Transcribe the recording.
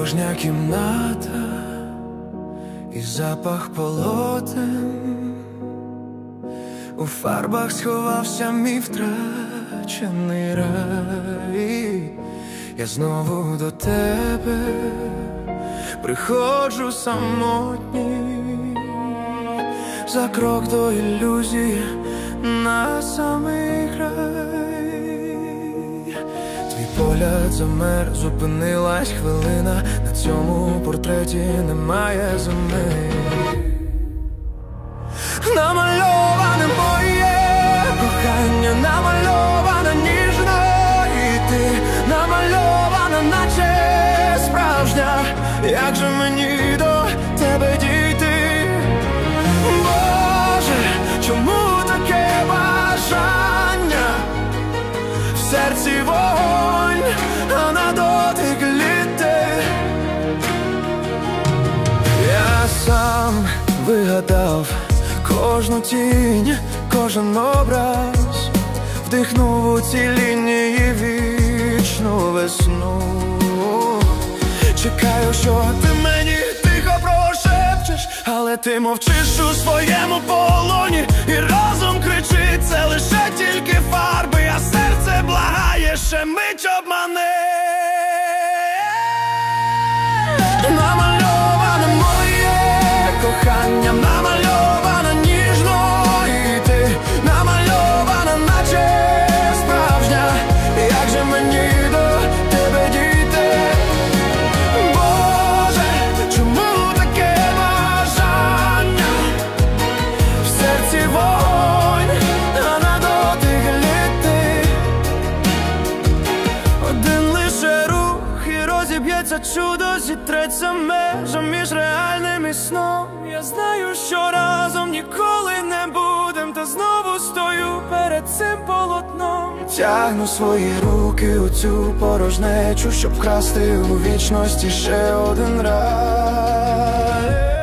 порожня кімната і запах полотен. У фарбах сховався мій втрачений рай. Я знову до тебе приходжу самотній, за крок до ілюзії на самий край. Твій погляд замер, зупинилась хвилина, на цьому портреті немає зими. Намальоване моє кохання, намальоване ніжно, і ти намальована, наче справжня. Як же мені до тебе дійти? Боже, чому таке бажання? В серці вогонь, а на дотик літи. Я сам вигадав кожну тінь, кожен образ, вдихнув у ці лінії вічну весну. Чекаю, що ти мені тихо прошепчеш, але ти мовчиш у своєму полоні, і розум кричить, це лише тільки фарби, а серце благає, ще мить обмане. Намальоване моє кохання, намальоване ніжно, і ти намальована, наче справжня. Як же мені до тебе дійти? Боже, чому таке бажання? В серці вогонь, а на дотик літи. Один лише рух і розіб'ється чудо, зітреться межа між реальним і сном. Я знаю, що разом ніколи не будем, та знову стою перед цим полотном. Тягну свої руки у цю порожнечу, щоб вкрасти у вічності ще один раз.